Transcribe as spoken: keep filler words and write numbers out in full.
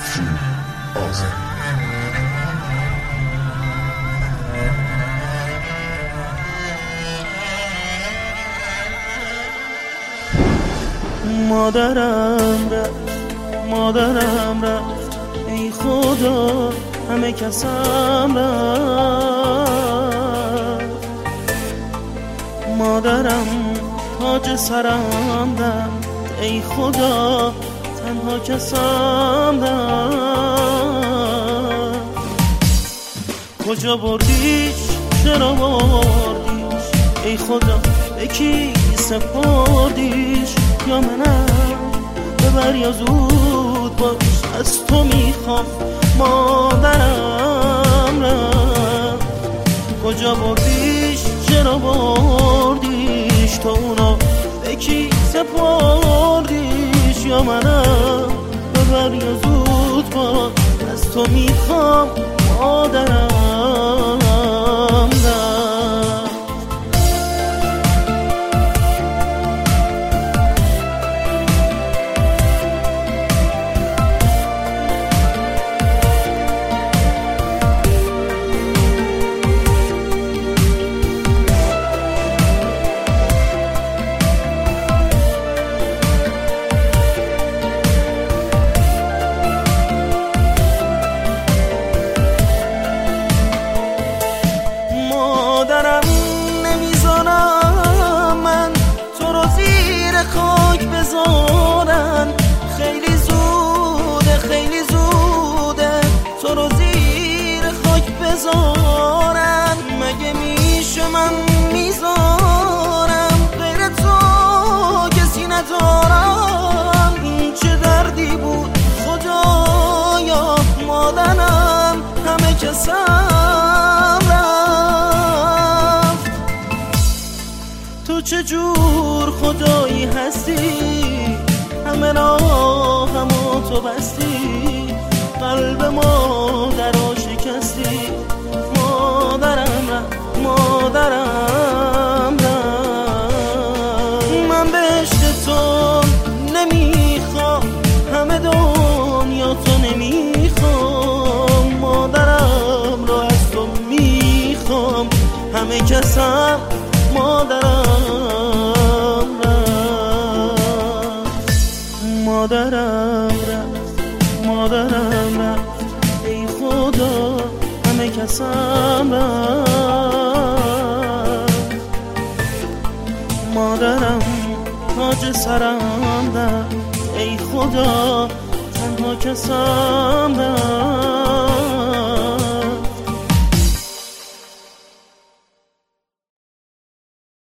افشین آذری. مادرم رفت، مادرم رفت، ای خدا همه کسم رفت. مادرم تاج سرم رفت، ای خدا تنها کسم رفت. کجا بردیش، چرا بردیش، ای خدا به کی سپردیش؟ یا منم ببر یا زود باش، از تو میخوام مادرم رفت. کجا بردیش، چرا بردیش، تو اونا به کی سپردیش؟ یا منم ببر یا زود باش، از تو میخوام مادرم رفت. مادرم نمیذارم من تو رو زیر خاک بذارن، خیلی زوده خیلی زوده تو رو زیر خاک بذارن. مگه میشه من میذارم غیر تو کسی ندارم؟ این چه دردی بود خدایا، مادرم همه کسم رفت. تو چه جور خدایی هستی، همه راهمو تو بستی، قلب مادرو شکستی. مادرم رفت، مادرم رفت. من بهشت تو نمیخوام، همه دنیا تو نمیخوام، مادرم رو از تو میخوام، همه کسم مادرم رفت. مادرم رفت، مادرم رفت، ای خدا همه کسم رفت. مادرم تاج سرم رفت، ای خدا تنها کسم رفت.